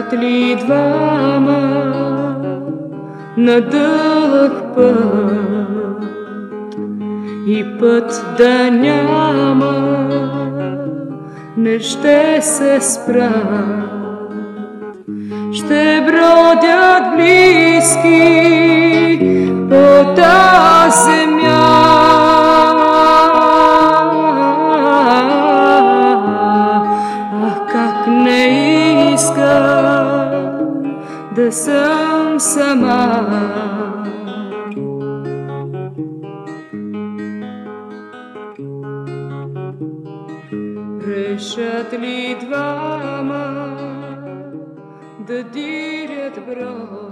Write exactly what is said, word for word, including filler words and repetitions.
Решат ли двама на дълъг път и път да няма, не ще се спрат. Ще бродят близки по тази земя, ах, как не иска да съм сама. Решат ли двама да дирят брод